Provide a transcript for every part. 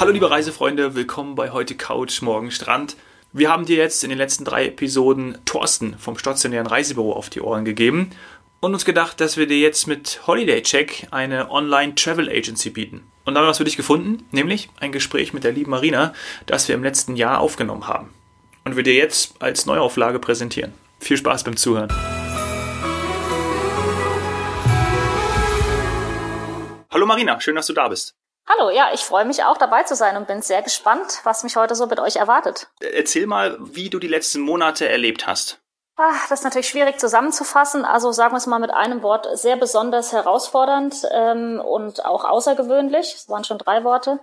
Hallo liebe Reisefreunde, willkommen bei Heute Couch, morgen Strand. Wir haben dir jetzt in den letzten 3 Episoden Thorsten vom stationären Reisebüro auf die Ohren gegeben und uns gedacht, dass wir dir jetzt mit Holiday Check eine Online-Travel-Agency bieten. Und dann haben wir was für dich gefunden, nämlich ein Gespräch mit der lieben Marina, das wir im letzten Jahr aufgenommen haben und wir dir jetzt als Neuauflage präsentieren. Viel Spaß beim Zuhören. Hallo Marina, schön, dass du da bist. Hallo, ja, ich freue mich auch dabei zu sein und bin sehr gespannt, was mich heute so mit euch erwartet. Erzähl mal, wie du die letzten Monate erlebt hast. Das ist natürlich schwierig zusammenzufassen, also sagen wir es mal mit einem Wort, sehr besonders herausfordernd und auch außergewöhnlich. Es waren schon 3 Worte,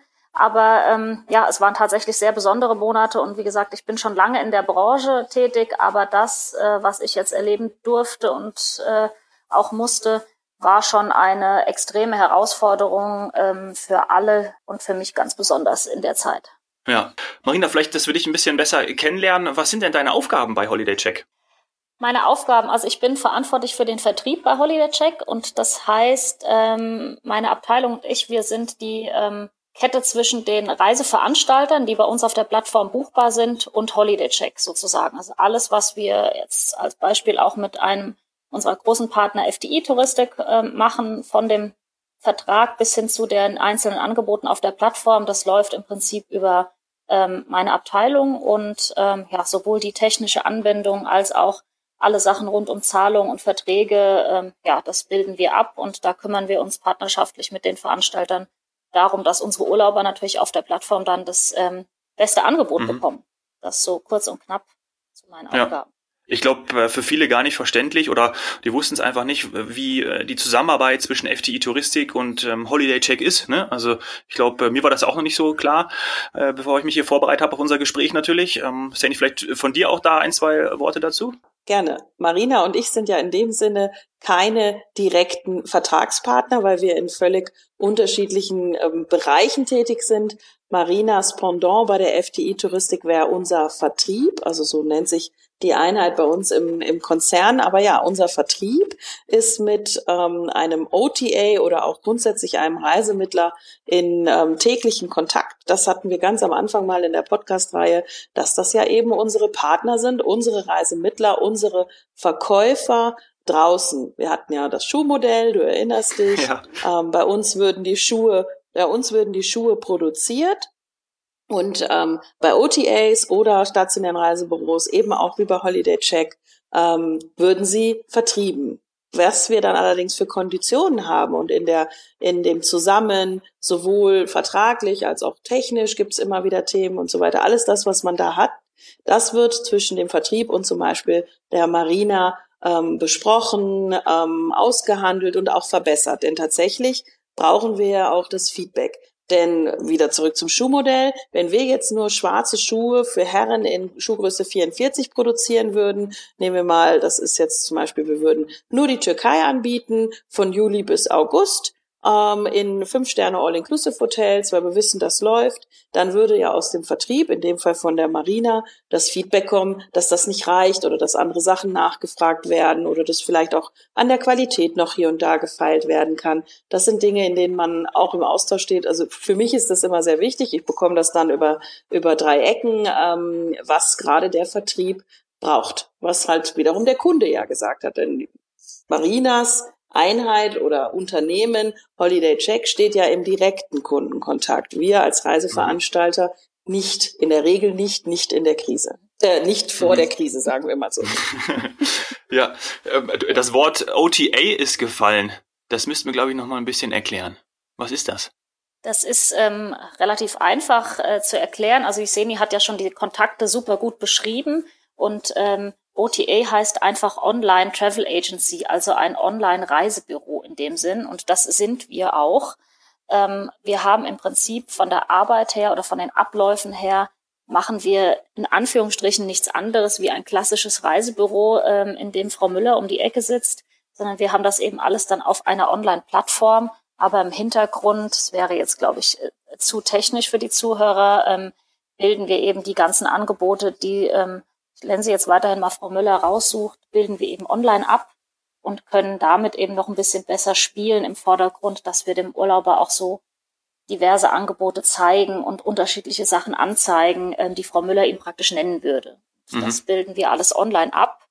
aber es waren tatsächlich sehr besondere Monate und wie gesagt, ich bin schon lange in der Branche tätig, aber das, was ich jetzt erleben durfte und auch musste, war schon eine extreme Herausforderung für alle und für mich ganz besonders in der Zeit. Ja, Marina, vielleicht, dass wir dich ein bisschen besser kennenlernen. Was sind denn deine Aufgaben bei Holiday Check? Meine Aufgaben, also ich bin verantwortlich für den Vertrieb bei Holiday Check und das heißt, meine Abteilung und ich, wir sind die Kette zwischen den Reiseveranstaltern, die bei uns auf der Plattform buchbar sind, und Holiday Check sozusagen. Also alles, was wir jetzt als Beispiel auch mit einem unserer großen Partner FDI Touristik machen, von dem Vertrag bis hin zu den einzelnen Angeboten auf der Plattform, das läuft im Prinzip über meine Abteilung und sowohl die technische Anwendung als auch alle Sachen rund um Zahlung und Verträge, das bilden wir ab und da kümmern wir uns partnerschaftlich mit den Veranstaltern darum, dass unsere Urlauber natürlich auf der Plattform dann das beste Angebot bekommen. Das so kurz und knapp zu meinen Aufgaben. Ich glaube, für viele gar nicht verständlich oder die wussten es einfach nicht, wie die Zusammenarbeit zwischen FDI Touristik und Holiday Check ist. Ne? Also ich glaube, mir war das auch noch nicht so klar, bevor ich mich hier vorbereitet habe auf unser Gespräch natürlich. Sandy, vielleicht von dir auch da 1, 2 Worte dazu? Gerne. Marina und ich sind ja in dem Sinne keine direkten Vertragspartner, weil wir in völlig unterschiedlichen Bereichen tätig sind. Marinas Pendant bei der FDI Touristik wäre unser Vertrieb, also so nennt sich die Einheit bei uns im Konzern. Aber ja, unser Vertrieb ist mit einem OTA oder auch grundsätzlich einem Reisemittler in täglichen Kontakt. Das hatten wir ganz am Anfang mal in der Podcast-Reihe, dass das ja eben unsere Partner sind, unsere Reisemittler, unsere Verkäufer draußen. Wir hatten ja das Schuhmodell, du erinnerst dich. Ja. Bei uns würden die Schuhe produziert. Und bei OTAs oder stationären Reisebüros, eben auch wie bei Holiday Check, würden sie vertrieben. Was wir dann allerdings für Konditionen haben und in dem Zusammen, sowohl vertraglich als auch technisch, gibt's immer wieder Themen und so weiter. Alles das, was man da hat, das wird zwischen dem Vertrieb und zum Beispiel der Marina besprochen, ausgehandelt und auch verbessert. Denn tatsächlich brauchen wir ja auch das Feedback. Denn wieder zurück zum Schuhmodell, wenn wir jetzt nur schwarze Schuhe für Herren in Schuhgröße 44 produzieren würden, nehmen wir mal, das ist jetzt zum Beispiel, wir würden nur die Türkei anbieten, von Juli bis August, in 5-Sterne All-Inclusive-Hotels, weil wir wissen, das läuft, dann würde ja aus dem Vertrieb, in dem Fall von der Marina, das Feedback kommen, dass das nicht reicht oder dass andere Sachen nachgefragt werden oder dass vielleicht auch an der Qualität noch hier und da gefeilt werden kann. Das sind Dinge, in denen man auch im Austausch steht. Also für mich ist das immer sehr wichtig. Ich bekomme das dann über 3 Ecken, was gerade der Vertrieb braucht, was halt wiederum der Kunde ja gesagt hat. Denn Marinas Einheit oder Unternehmen, Holiday Check, steht ja im direkten Kundenkontakt. Wir als Reiseveranstalter nicht, in der Regel nicht in der Krise. Nicht vor der Krise, sagen wir mal so. Ja, das Wort OTA ist gefallen. Das müssten wir, glaube ich, noch mal ein bisschen erklären. Was ist das? Das ist relativ einfach zu erklären. Also Seni hat ja schon die Kontakte super gut beschrieben und OTA heißt einfach Online Travel Agency, also ein Online-Reisebüro in dem Sinn. Und das sind wir auch. Wir haben im Prinzip von der Arbeit her oder von den Abläufen her machen wir in Anführungsstrichen nichts anderes wie ein klassisches Reisebüro, in dem Frau Müller um die Ecke sitzt, sondern wir haben das eben alles dann auf einer Online-Plattform. Aber im Hintergrund, das wäre jetzt, glaube ich, zu technisch für die Zuhörer, bilden wir eben die ganzen Angebote, die wenn sie jetzt weiterhin mal Frau Müller raussucht, bilden wir eben online ab und können damit eben noch ein bisschen besser spielen im Vordergrund, dass wir dem Urlauber auch so diverse Angebote zeigen und unterschiedliche Sachen anzeigen, die Frau Müller ihm praktisch nennen würde. Das bilden wir alles online ab.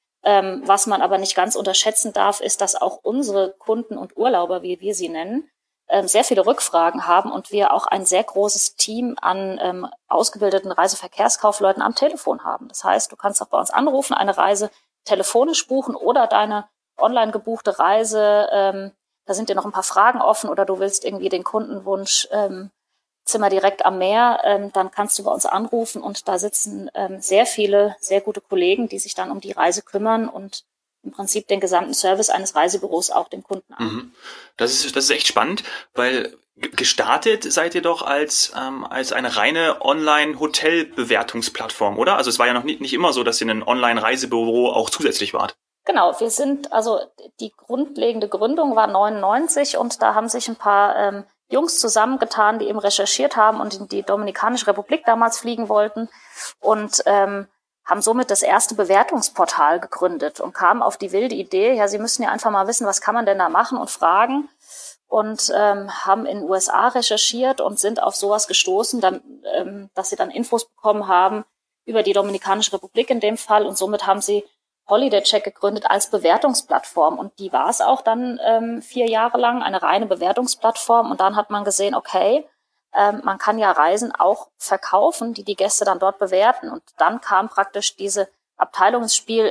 Was man aber nicht ganz unterschätzen darf, ist, dass auch unsere Kunden und Urlauber, wie wir sie nennen, sehr viele Rückfragen haben und wir auch ein sehr großes Team an ausgebildeten Reiseverkehrskaufleuten am Telefon haben. Das heißt, du kannst auch bei uns anrufen, eine Reise telefonisch buchen oder deine online gebuchte Reise, da sind dir noch ein paar Fragen offen oder du willst irgendwie den Kundenwunsch Zimmer direkt am Meer, dann kannst du bei uns anrufen und da sitzen sehr viele, sehr gute Kollegen, die sich dann um die Reise kümmern und im Prinzip den gesamten Service eines Reisebüros auch dem Kunden an. Das ist echt spannend, weil gestartet seid ihr doch als eine reine Online-Hotel-Bewertungsplattform, oder? Also es war ja noch nicht immer so, dass ihr ein Online-Reisebüro auch zusätzlich wart. Genau, die grundlegende Gründung war 99 und da haben sich ein paar Jungs zusammengetan, die eben recherchiert haben und in die Dominikanische Republik damals fliegen wollten und haben somit das erste Bewertungsportal gegründet und kamen auf die wilde Idee, ja, sie müssen ja einfach mal wissen, was kann man denn da machen und fragen und haben in den USA recherchiert und sind auf sowas gestoßen, dass sie dann Infos bekommen haben über die Dominikanische Republik in dem Fall und somit haben sie HolidayCheck gegründet als Bewertungsplattform und die war es auch dann 4 Jahre lang, eine reine Bewertungsplattform und dann hat man gesehen, okay, man kann ja Reisen auch verkaufen, die Gäste dann dort bewerten und dann kam praktisch diese Abteilung ins Spiel,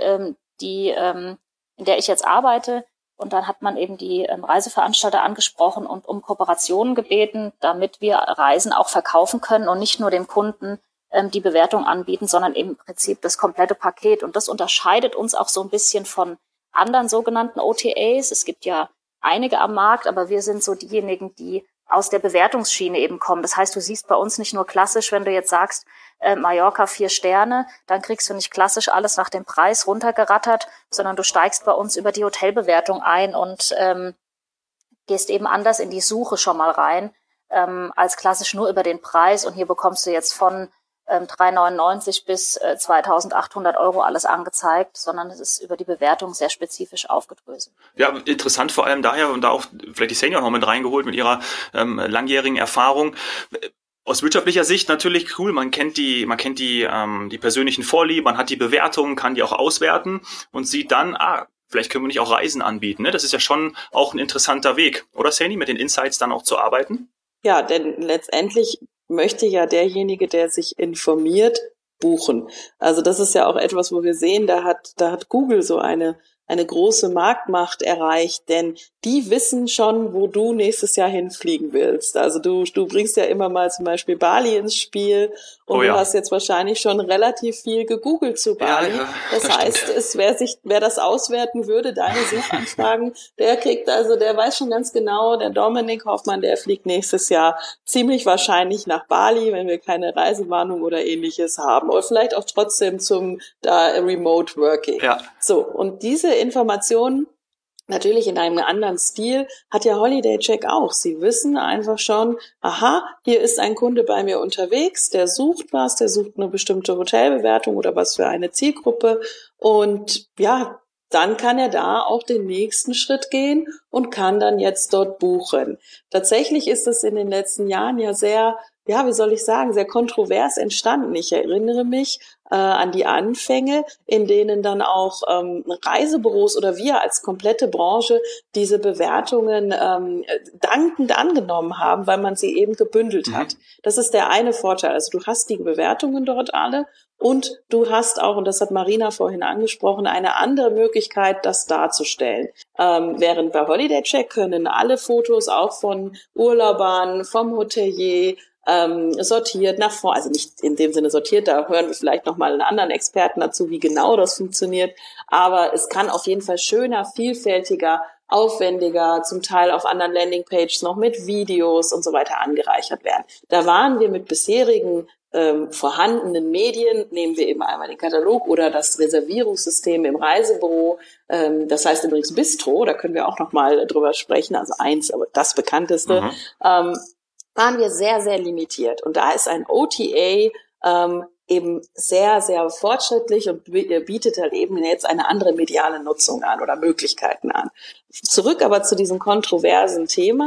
in der ich jetzt arbeite und dann hat man eben die Reiseveranstalter angesprochen und um Kooperationen gebeten, damit wir Reisen auch verkaufen können und nicht nur dem Kunden die Bewertung anbieten, sondern im Prinzip das komplette Paket. Und das unterscheidet uns auch so ein bisschen von anderen sogenannten OTAs. Es gibt ja einige am Markt, aber wir sind so diejenigen, die aus der Bewertungsschiene eben kommen. Das heißt, du siehst bei uns nicht nur klassisch, wenn du jetzt sagst, Mallorca 4 Sterne, dann kriegst du nicht klassisch alles nach dem Preis runtergerattert, sondern du steigst bei uns über die Hotelbewertung ein und gehst eben anders in die Suche schon mal rein, als klassisch nur über den Preis. Und hier bekommst du jetzt von 3,99 bis 2.800 € alles angezeigt, sondern es ist über die Bewertung sehr spezifisch aufgedröselt. Ja, interessant vor allem daher und da auch vielleicht die Senior noch mit reingeholt mit ihrer langjährigen Erfahrung. Aus wirtschaftlicher Sicht natürlich cool, man kennt die persönlichen Vorlieben, man hat die Bewertungen, kann die auch auswerten und sieht dann, vielleicht können wir nicht auch Reisen anbieten. Ne? Das ist ja schon auch ein interessanter Weg, oder Sani, mit den Insights dann auch zu arbeiten? Ja, denn letztendlich möchte ja derjenige, der sich informiert, buchen. Also das ist ja auch etwas, wo wir sehen, da hat Google so eine große Marktmacht erreicht, denn die wissen schon, wo du nächstes Jahr hinfliegen willst. Also du bringst ja immer mal zum Beispiel Bali ins Spiel und du hast jetzt wahrscheinlich schon relativ viel gegoogelt zu Bali. Ja, das heißt, wer das auswerten würde, deine Suchanfragen, der weiß schon ganz genau, der Dominik Hoffmann, der fliegt nächstes Jahr ziemlich wahrscheinlich nach Bali, wenn wir keine Reisewarnung oder ähnliches haben. Oder vielleicht auch trotzdem zum Remote Working. Ja. So, und diese Informationen natürlich in einem anderen Stil hat ja HolidayCheck auch. Sie wissen einfach schon, aha, hier ist ein Kunde bei mir unterwegs, der sucht eine bestimmte Hotelbewertung oder was für eine Zielgruppe und ja, dann kann er da auch den nächsten Schritt gehen und kann dann jetzt dort buchen. Tatsächlich ist es in den letzten Jahren ja sehr, sehr kontrovers entstanden. Ich erinnere mich an die Anfänge, in denen dann auch Reisebüros oder wir als komplette Branche diese Bewertungen dankend angenommen haben, weil man sie eben gebündelt hat. Das ist der eine Vorteil. Also du hast die Bewertungen dort alle und du hast auch, und das hat Marina vorhin angesprochen, eine andere Möglichkeit, das darzustellen. Während bei HolidayCheck können alle Fotos auch von Urlaubern, vom Hotelier, sortiert nach vorne, also nicht in dem Sinne sortiert, da hören wir vielleicht nochmal einen anderen Experten dazu, wie genau das funktioniert, aber es kann auf jeden Fall schöner, vielfältiger, aufwendiger, zum Teil auf anderen Landingpages noch mit Videos und so weiter angereichert werden. Da waren wir mit bisherigen vorhandenen Medien, nehmen wir eben einmal den Katalog oder das Reservierungssystem im Reisebüro, das heißt übrigens Bistro, da können wir auch nochmal drüber sprechen, also aber das bekannteste, waren wir sehr, sehr limitiert. Und da ist ein OTA eben sehr, sehr fortschrittlich und bietet halt eben jetzt eine andere mediale Nutzung an oder Möglichkeiten an. Zurück aber zu diesem kontroversen Thema.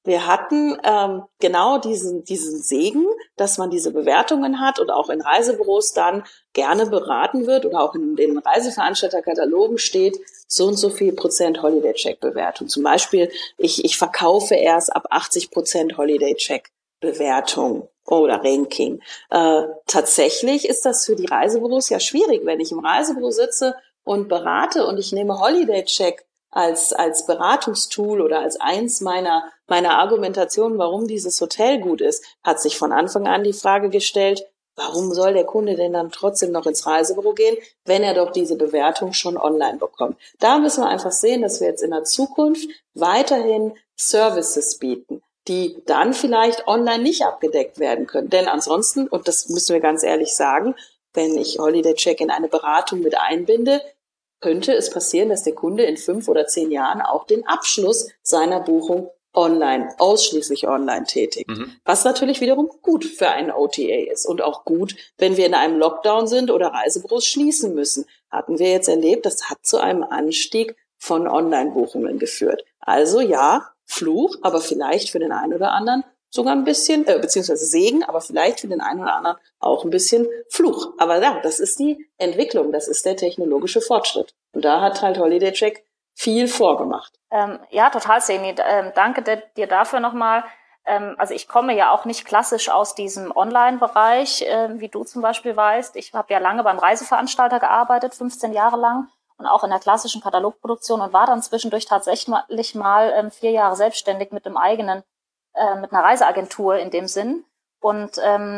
Wir hatten genau diesen Segen, dass man diese Bewertungen hat und auch in Reisebüros dann gerne beraten wird oder auch in den Reiseveranstalterkatalogen steht, so und so viel Prozent Holiday-Check-Bewertung. Zum Beispiel, ich verkaufe erst ab 80% Holiday-Check-Bewertung oder Ranking. Tatsächlich ist das für die Reisebüros ja schwierig, wenn ich im Reisebüro sitze und berate und ich nehme Holiday-Check als Beratungstool oder als eins meiner Argumentationen, warum dieses Hotel gut ist, hat sich von Anfang an die Frage gestellt, warum soll der Kunde denn dann trotzdem noch ins Reisebüro gehen, wenn er doch diese Bewertung schon online bekommt? Da müssen wir einfach sehen, dass wir jetzt in der Zukunft weiterhin Services bieten, die dann vielleicht online nicht abgedeckt werden können. Denn ansonsten, und das müssen wir ganz ehrlich sagen, wenn ich Holiday Check in eine Beratung mit einbinde, könnte es passieren, dass der Kunde in 5 oder 10 Jahren auch den Abschluss seiner Buchung ausschließlich online tätigt. Was natürlich wiederum gut für einen OTA ist und auch gut, wenn wir in einem Lockdown sind oder Reisebüros schließen müssen. Hatten wir jetzt erlebt, das hat zu einem Anstieg von Online-Buchungen geführt. Also ja, Fluch, aber vielleicht für den einen oder anderen sogar ein bisschen, beziehungsweise Segen, aber vielleicht für den einen oder anderen auch ein bisschen Fluch. Aber ja, das ist die Entwicklung, das ist der technologische Fortschritt. Und da hat halt Holiday Check viel vorgemacht. Ja, total, Seni. Danke dir dafür nochmal. Also ich komme ja auch nicht klassisch aus diesem Online-Bereich, wie du zum Beispiel weißt. Ich habe ja lange beim Reiseveranstalter gearbeitet, 15 Jahre lang, und auch in der klassischen Katalogproduktion und war dann zwischendurch tatsächlich mal 4 Jahre selbstständig mit einem eigenen mit einer Reiseagentur in dem Sinn und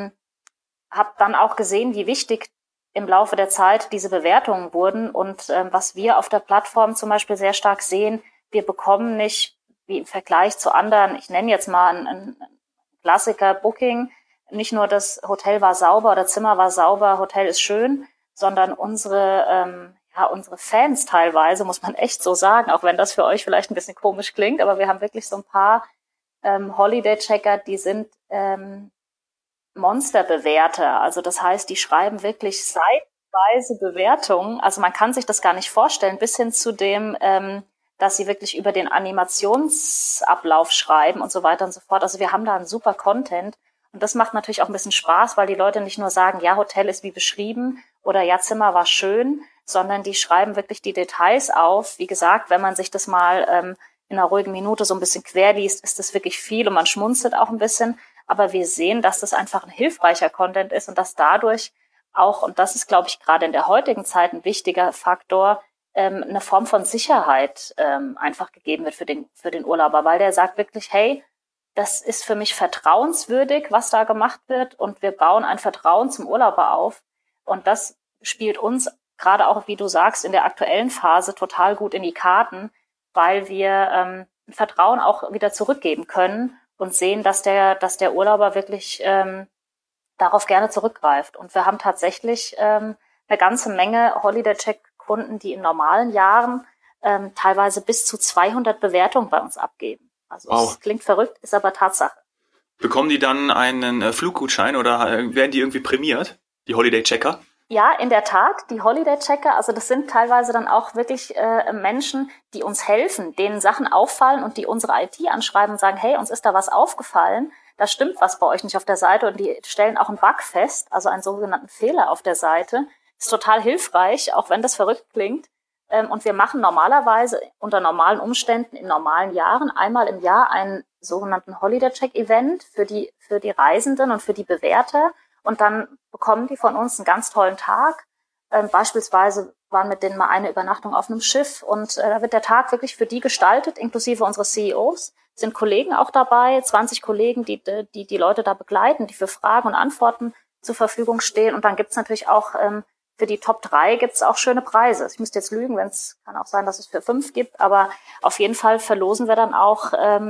habe dann auch gesehen, wie wichtig im Laufe der Zeit diese Bewertungen wurden und was wir auf der Plattform zum Beispiel sehr stark sehen, wir bekommen nicht, wie im Vergleich zu anderen, ich nenne jetzt mal einen Klassiker Booking, nicht nur das Hotel war sauber oder Zimmer war sauber, Hotel ist schön, sondern unsere Fans teilweise, muss man echt so sagen, auch wenn das für euch vielleicht ein bisschen komisch klingt, aber wir haben wirklich so ein paar Holiday-Checker, die sind Monsterbewerter. Also das heißt, die schreiben wirklich seitenweise Bewertungen. Also man kann sich das gar nicht vorstellen, bis hin zu dem, dass sie wirklich über den Animationsablauf schreiben und so weiter und so fort. Also wir haben da einen super Content. Und das macht natürlich auch ein bisschen Spaß, weil die Leute nicht nur sagen, ja, Hotel ist wie beschrieben oder ja, Zimmer war schön, sondern die schreiben wirklich die Details auf. Wie gesagt, wenn man sich das mal in einer ruhigen Minute so ein bisschen querliest, ist das wirklich viel und man schmunzelt auch ein bisschen. Aber wir sehen, dass das einfach ein hilfreicher Content ist und dass dadurch auch, und das ist, glaube ich, gerade in der heutigen Zeit ein wichtiger Faktor, eine Form von Sicherheit einfach gegeben wird für den Urlauber, weil der sagt wirklich, hey, das ist für mich vertrauenswürdig, was da gemacht wird und wir bauen ein Vertrauen zum Urlauber auf und das spielt uns gerade auch, wie du sagst, in der aktuellen Phase total gut in die Karten, weil wir Vertrauen auch wieder zurückgeben können und sehen, dass der Urlauber wirklich darauf gerne zurückgreift. Und wir haben tatsächlich eine ganze Menge Holiday-Check-Kunden, die in normalen Jahren teilweise bis zu 200 Bewertungen bei uns abgeben. Also Es klingt verrückt, ist aber Tatsache. Bekommen die dann einen Fluggutschein oder werden die irgendwie prämiert, die Holiday-Checker? Ja, in der Tat, die Holiday-Checker, also das sind teilweise dann auch wirklich Menschen, die uns helfen, denen Sachen auffallen und die unsere IT anschreiben und sagen, hey, uns ist da was aufgefallen, da stimmt was bei euch nicht auf der Seite und die stellen auch einen Bug fest, also einen sogenannten Fehler auf der Seite. Ist total hilfreich, auch wenn das verrückt klingt. Und wir machen normalerweise unter normalen Umständen in normalen Jahren einmal im Jahr einen sogenannten Holiday-Check-Event für die Reisenden und für die Bewerter. Und dann bekommen die von uns einen ganz tollen Tag. Beispielsweise waren mit denen mal eine Übernachtung auf einem Schiff und da wird der Tag wirklich für die gestaltet, inklusive unseres CEOs. Sind Kollegen auch dabei, 20 Kollegen, die Leute da begleiten, die für Fragen und Antworten zur Verfügung stehen. Und dann gibt's natürlich auch für die Top 3 gibt's auch schöne Preise. Ich müsste jetzt lügen, kann auch sein, dass es für 5 gibt, aber auf jeden Fall verlosen wir dann auch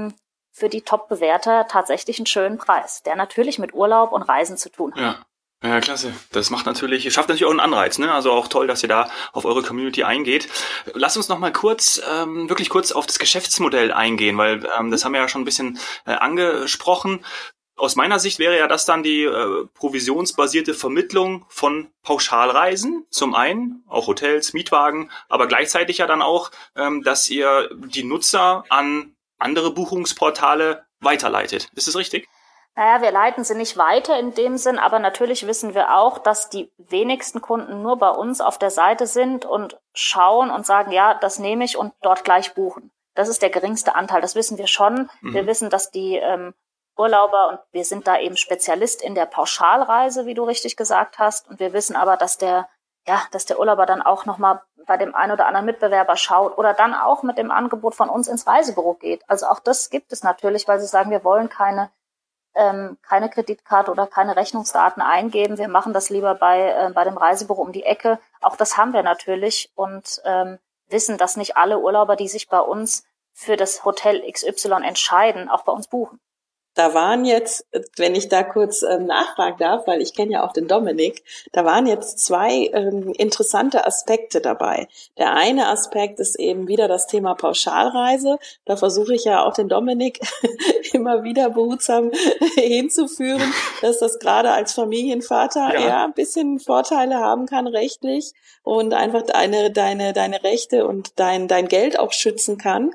für die Top-Bewerter tatsächlich einen schönen Preis, der natürlich mit Urlaub und Reisen zu tun hat. Ja, klasse. Das schafft natürlich auch einen Anreiz, ne? Also auch toll, dass ihr da auf eure Community eingeht. Lass uns noch mal wirklich kurz auf das Geschäftsmodell eingehen, weil das haben wir ja schon ein bisschen angesprochen. Aus meiner Sicht wäre ja das dann die provisionsbasierte Vermittlung von Pauschalreisen, zum einen, auch Hotels, Mietwagen, aber gleichzeitig ja dann auch, dass ihr die Nutzer an andere Buchungsportale weiterleitet. Ist das richtig? Naja, wir leiten sie nicht weiter in dem Sinn, aber natürlich wissen wir auch, dass die wenigsten Kunden nur bei uns auf der Seite sind und schauen und sagen, ja, das nehme ich und dort gleich buchen. Das ist der geringste Anteil, das wissen wir schon. Wir wissen, dass die Urlauber, und wir sind da eben Spezialist in der Pauschalreise, wie du richtig gesagt hast, und wir wissen aber, dass der Urlauber dann auch nochmal bei dem einen oder anderen Mitbewerber schaut oder dann auch mit dem Angebot von uns ins Reisebüro geht. Also auch das gibt es natürlich, weil sie sagen, wir wollen keine Kreditkarte oder keine Rechnungsdaten eingeben. Wir machen das lieber bei dem Reisebüro um die Ecke. Auch das haben wir natürlich und wissen, dass nicht alle Urlauber, die sich bei uns für das Hotel XY entscheiden, auch bei uns buchen. Da waren jetzt, wenn ich da kurz nachfragen darf, weil ich kenne ja auch den Dominik, da waren jetzt zwei interessante Aspekte dabei. Der eine Aspekt ist eben wieder das Thema Pauschalreise. Da versuche ich ja auch den Dominik immer wieder behutsam hinzuführen, dass das gerade als Familienvater ja ein bisschen Vorteile haben kann rechtlich und einfach deine Rechte und dein Geld auch schützen kann.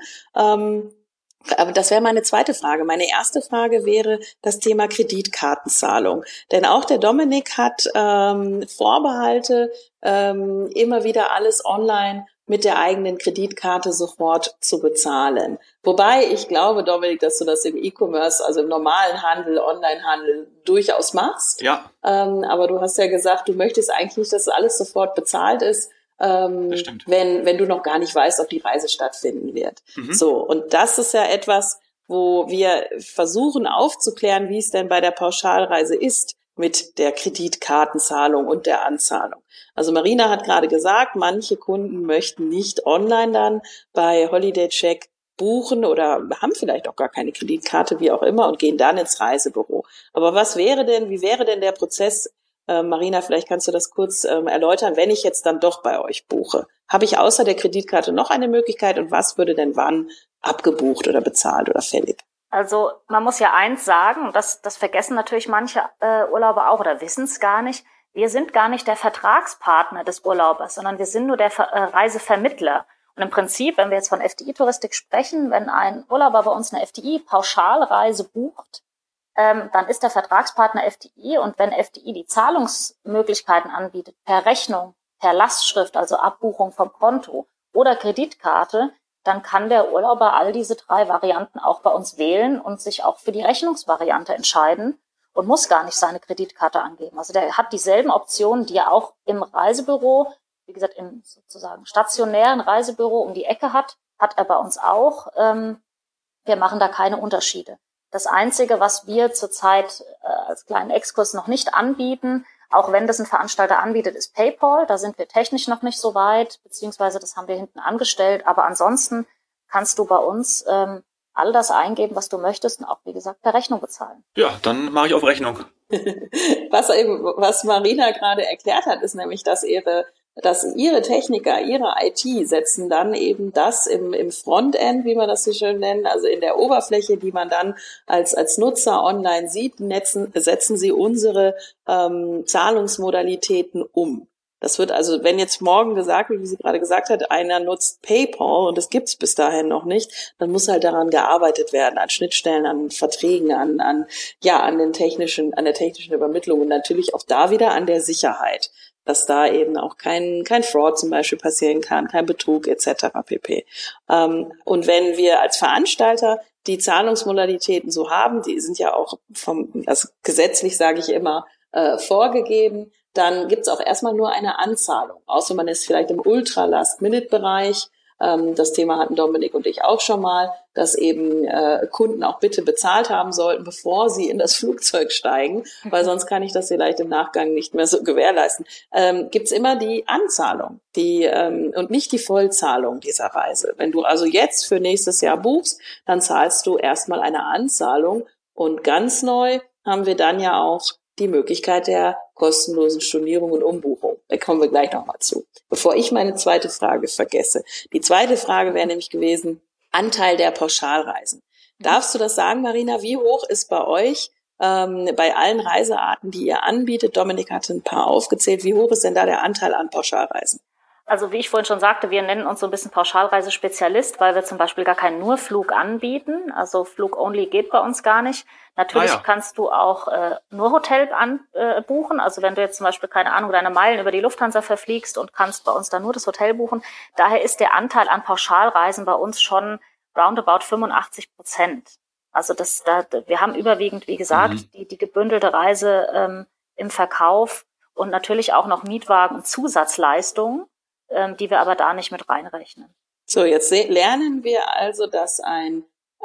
Aber das wäre meine zweite Frage. Meine erste Frage wäre das Thema Kreditkartenzahlung. Denn auch der Dominik hat Vorbehalte, immer wieder alles online mit der eigenen Kreditkarte sofort zu bezahlen. Wobei ich glaube, Dominik, dass du das im E-Commerce, also im normalen Handel, Onlinehandel durchaus machst. Ja. Aber du hast ja gesagt, du möchtest eigentlich nicht, dass alles sofort bezahlt ist. Wenn du noch gar nicht weißt, ob die Reise stattfinden wird. So, und das ist ja etwas, wo wir versuchen aufzuklären, wie es denn bei der Pauschalreise ist mit der Kreditkartenzahlung und der Anzahlung. Also Marina hat gerade gesagt, manche Kunden möchten nicht online dann bei Holiday Check buchen oder haben vielleicht auch gar keine Kreditkarte, wie auch immer, und gehen dann ins Reisebüro. Aber wie wäre denn der Prozess? Marina, vielleicht kannst du das kurz erläutern, wenn ich jetzt dann doch bei euch buche. Habe ich außer der Kreditkarte noch eine Möglichkeit und was würde denn wann abgebucht oder bezahlt oder fällig? Also man muss ja eins sagen, und das vergessen natürlich manche Urlauber auch oder wissen es gar nicht, wir sind gar nicht der Vertragspartner des Urlaubers, sondern wir sind nur der Reisevermittler. Und im Prinzip, wenn wir jetzt von FDI-Touristik sprechen, wenn ein Urlauber bei uns eine FDI-Pauschalreise bucht, dann ist der Vertragspartner FDI, und wenn FDI die Zahlungsmöglichkeiten anbietet, per Rechnung, per Lastschrift, also Abbuchung vom Konto oder Kreditkarte, dann kann der Urlauber all diese 3 Varianten auch bei uns wählen und sich auch für die Rechnungsvariante entscheiden und muss gar nicht seine Kreditkarte angeben. Also der hat dieselben Optionen, die er auch im Reisebüro, wie gesagt, im sozusagen stationären Reisebüro um die Ecke hat er bei uns auch. Wir machen da keine Unterschiede. Das Einzige, was wir zurzeit als kleinen Exkurs noch nicht anbieten, auch wenn das ein Veranstalter anbietet, ist PayPal. Da sind wir technisch noch nicht so weit, beziehungsweise das haben wir hinten angestellt. Aber ansonsten kannst du bei uns all das eingeben, was du möchtest, und auch, wie gesagt, per Rechnung bezahlen. Ja, dann mache ich auf Rechnung. Was Marina gerade erklärt hat, ist nämlich, dass ihre Techniker, ihre IT setzen dann eben das im Frontend, wie man das so schön nennt, also in der Oberfläche, die man dann als Nutzer online sieht, setzen sie unsere Zahlungsmodalitäten um. Das wird also, wenn jetzt morgen gesagt wird, wie sie gerade gesagt hat, einer nutzt PayPal und das gibt's bis dahin noch nicht, dann muss halt daran gearbeitet werden, an Schnittstellen, an Verträgen, an der technischen Übermittlung und natürlich auch da wieder an der Sicherheit, dass da eben auch kein Fraud zum Beispiel passieren kann, kein Betrug etc. pp. Und wenn wir als Veranstalter die Zahlungsmodalitäten so haben, die sind ja auch gesetzlich, sage ich immer, vorgegeben, dann gibt's auch erstmal nur eine Anzahlung. Außer man ist vielleicht im Ultra-Last-Minute-Bereich. Das Thema hatten Dominik und ich auch schon mal, dass eben Kunden auch bitte bezahlt haben sollten, bevor sie in das Flugzeug steigen, weil sonst kann ich das vielleicht im Nachgang nicht mehr so gewährleisten. Gibt's immer die Anzahlung, und nicht die Vollzahlung dieser Reise. Wenn du also jetzt für nächstes Jahr buchst, dann zahlst du erstmal eine Anzahlung, und ganz neu haben wir dann ja auch die Möglichkeit der kostenlosen Stornierung und Umbuchung. Da kommen wir gleich nochmal zu. Bevor ich meine zweite Frage vergesse. Die zweite Frage wäre nämlich gewesen, Anteil der Pauschalreisen. Darfst du das sagen, Marina? Wie hoch ist bei euch, bei allen Reisearten, die ihr anbietet, Dominik hatte ein paar aufgezählt, wie hoch ist denn da der Anteil an Pauschalreisen? Also wie ich vorhin schon sagte, wir nennen uns so ein bisschen Pauschalreisespezialist, weil wir zum Beispiel gar keinen Nurflug anbieten. Also Flug-only geht bei uns gar nicht. Natürlich kannst du auch nur Hotel buchen. Also wenn du jetzt zum Beispiel, keine Ahnung, deine Meilen über die Lufthansa verfliegst und kannst bei uns dann nur das Hotel buchen. Daher ist der Anteil an Pauschalreisen bei uns schon roundabout 85%. Also wir haben überwiegend, wie gesagt, die gebündelte Reise im Verkauf und natürlich auch noch Mietwagen und Zusatzleistungen, die wir aber da nicht mit reinrechnen. So, jetzt lernen wir also, dass ein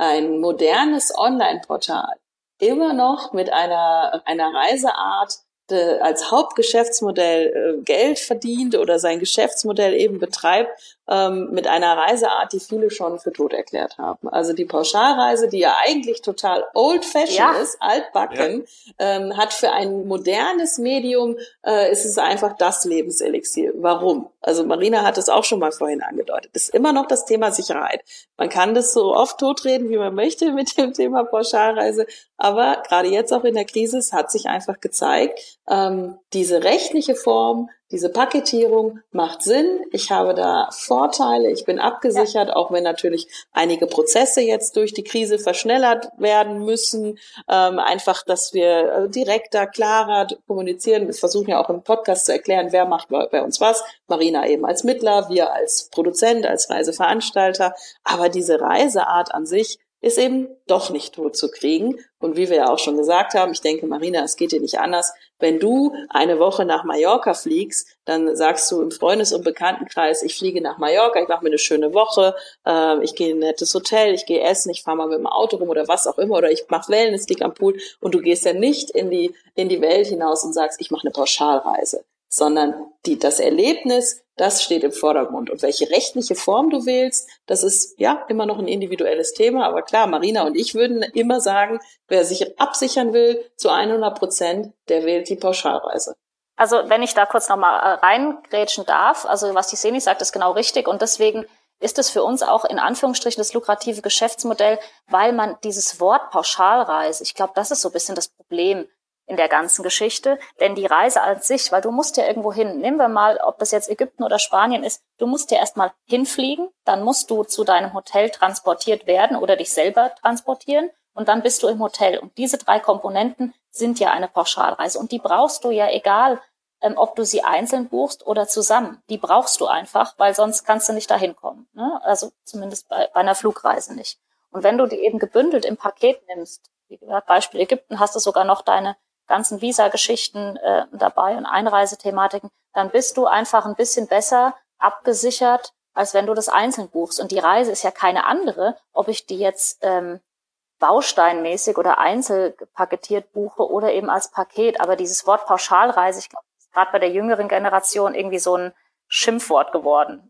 modernes Online-Portal immer noch mit einer Reiseart als Hauptgeschäftsmodell Geld verdient oder sein Geschäftsmodell eben betreibt, mit einer Reiseart, die viele schon für tot erklärt haben. Also die Pauschalreise, die ja eigentlich total old-fashioned ist, altbacken, hat für ein modernes Medium, ist es einfach das Lebenselixier. Warum? Also Marina hat es auch schon mal vorhin angedeutet. Es ist immer noch das Thema Sicherheit. Man kann das so oft totreden, wie man möchte mit dem Thema Pauschalreise, aber gerade jetzt auch in der Krise, es hat sich einfach gezeigt, diese rechtliche Form, diese Paketierung macht Sinn. Ich habe da Vorteile. Ich bin abgesichert, auch wenn natürlich einige Prozesse jetzt durch die Krise verschnellert werden müssen. Einfach, dass wir direkter, klarer kommunizieren. Wir versuchen ja auch im Podcast zu erklären, wer macht bei uns was. Marina eben als Mittler, wir als Produzent, als Reiseveranstalter. Aber diese Reiseart an sich ist eben doch nicht tot zu kriegen. Und wie wir ja auch schon gesagt haben, ich denke, Marina, es geht dir nicht anders. Wenn du eine Woche nach Mallorca fliegst, dann sagst du im Freundes- und Bekanntenkreis, ich fliege nach Mallorca, ich mache mir eine schöne Woche, ich gehe in ein nettes Hotel, ich gehe essen, ich fahre mal mit dem Auto rum oder was auch immer, oder ich mache Wellness, lieg am Pool. Und du gehst ja nicht in die Welt hinaus und sagst, ich mache eine Pauschalreise, sondern das Erlebnis, das steht im Vordergrund. Und welche rechtliche Form du wählst, das ist ja immer noch ein individuelles Thema. Aber klar, Marina und ich würden immer sagen, wer sich absichern will zu 100%, der wählt die Pauschalreise. Also wenn ich da kurz nochmal reingrätschen darf, also was die Seni sagt, ist genau richtig. Und deswegen ist es für uns auch in Anführungsstrichen das lukrative Geschäftsmodell, weil man dieses Wort Pauschalreise, ich glaube, das ist so ein bisschen das Problem in der ganzen Geschichte, denn die Reise an sich, weil du musst ja irgendwo hin, nehmen wir mal, ob das jetzt Ägypten oder Spanien ist, du musst ja erstmal hinfliegen, dann musst du zu deinem Hotel transportiert werden oder dich selber transportieren und dann bist du im Hotel. Und diese 3 Komponenten sind ja eine Pauschalreise und die brauchst du ja egal, ob du sie einzeln buchst oder zusammen. Die brauchst du einfach, weil sonst kannst du nicht dahin kommen, ne? Also zumindest bei einer Flugreise nicht. Und wenn du die eben gebündelt im Paket nimmst, wie gesagt, Beispiel Ägypten, hast du sogar noch deine ganzen Visa-Geschichten dabei und Einreisethematiken, dann bist du einfach ein bisschen besser abgesichert, als wenn du das einzeln buchst. Und die Reise ist ja keine andere, ob ich die jetzt bausteinmäßig oder einzelpaketiert buche oder eben als Paket. Aber dieses Wort Pauschalreise, ich glaube, ist gerade bei der jüngeren Generation irgendwie so ein Schimpfwort geworden.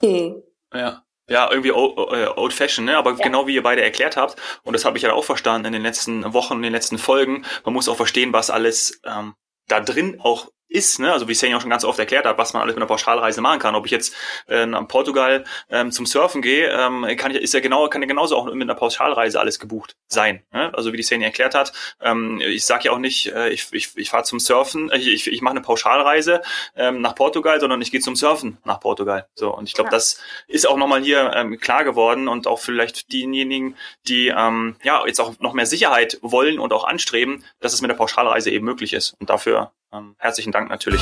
Ja, irgendwie old-fashioned, ne? Aber genau wie ihr beide erklärt habt, und das habe ich ja auch verstanden in den letzten Wochen, in den letzten Folgen, man muss auch verstehen, was alles da drin auch ist, ne? Also wie Seni auch schon ganz oft erklärt hat, was man alles mit einer Pauschalreise machen kann. Ob ich jetzt nach Portugal zum Surfen gehe, kann ja genauso auch mit einer Pauschalreise alles gebucht sein, ne? Also wie die Seni erklärt hat, ich sage ja auch nicht, ich fahre zum Surfen, ich mache eine Pauschalreise nach Portugal, sondern ich gehe zum Surfen nach Portugal. So, und ich glaube, das ist auch nochmal hier klar geworden und auch vielleicht diejenigen, die jetzt auch noch mehr Sicherheit wollen und auch anstreben, dass es mit der Pauschalreise eben möglich ist. Und dafür herzlichen Dank natürlich.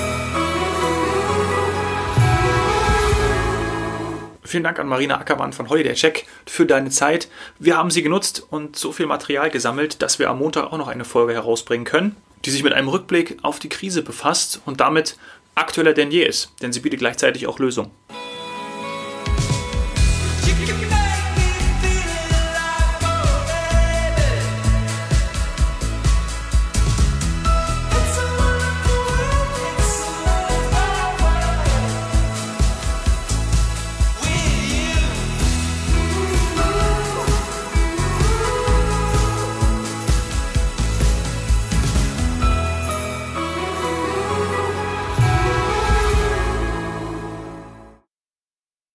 Vielen Dank an Marina Ackermann von Holiday Check für deine Zeit. Wir haben sie genutzt und so viel Material gesammelt, dass wir am Montag auch noch eine Folge herausbringen können, die sich mit einem Rückblick auf die Krise befasst und damit aktueller denn je ist, denn sie bietet gleichzeitig auch Lösungen.